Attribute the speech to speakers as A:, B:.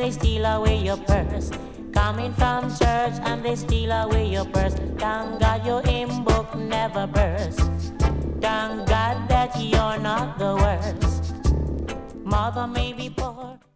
A: they steal away your purse. Coming from church and they steal away your purse. Thank God your hymn book never burst. Thank God that you're not the worst. Mother may be poor.